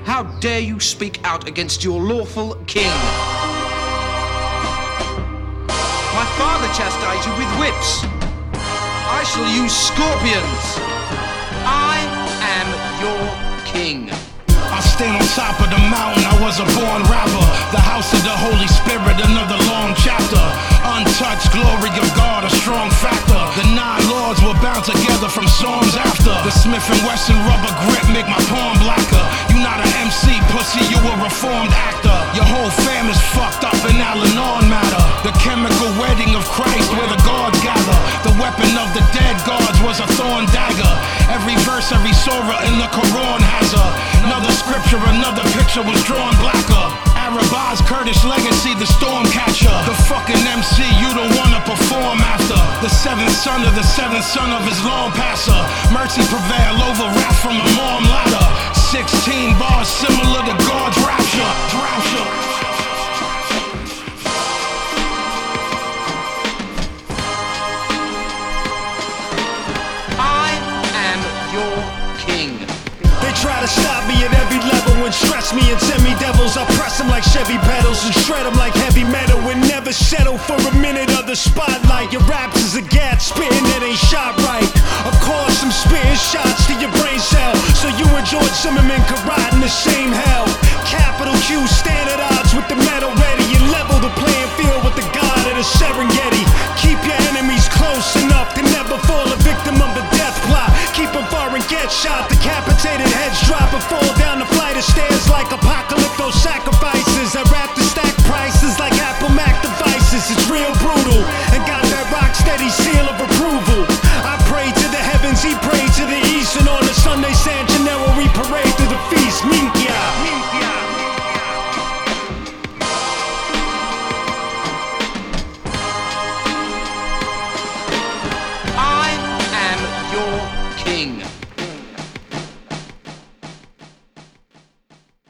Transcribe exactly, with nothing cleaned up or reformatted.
How dare you speak out against your lawful king? My father chastised you with whips. I shall use scorpions. I am your king. I stand on top of the mountain, I was a born rapper. The house of the Holy Spirit, another long chapter. Untouched glory of God, a strong factor. The nine lords were bound together from storms after. The Smith and Wesson rubber grip make my palm blacker. You not an M C, pussy, you a reformed actor. Your whole fam is fucked up in Al-Anon matter. The chemical wedding of Christ where the gods gather. The weapon of the dead gods was a thorn dagger. Every verse, every surah in the Quran has a another scripture, another picture was drawn blacker. Arabaz, Kurdish legacy, the storm catcher. The fucking M C you don't wanna perform after. The seventh son of the seventh son of his long passer. Mercy prevail over wrath from a mom ladder. Sixteen bars similar to God's rapture. Rapture. I am your king. They try to stop me at every level and stress me and send me devils. I press them like Chevy pedals and shred them like heavy metal and never settle for a minute of the spotlight. Your raps is a gat spitting that ain't shot right. Of course I'm spitting shots to your brain cell, so you and George Zimmerman could ride in the same hell. Capital Q stand at odds with the metal ready and level the playing field with the god of the Serengeti. Keep your enemies close enough to never fall a victim of the death plot. Keep them far and get shot. Decapitated heads drop and fall down the flight of stairs like a